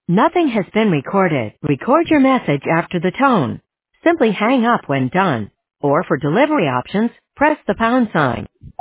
Nothing has been recorded. Record your message after the tone. Simply hang up when done. Or for delivery options, press the pound sign.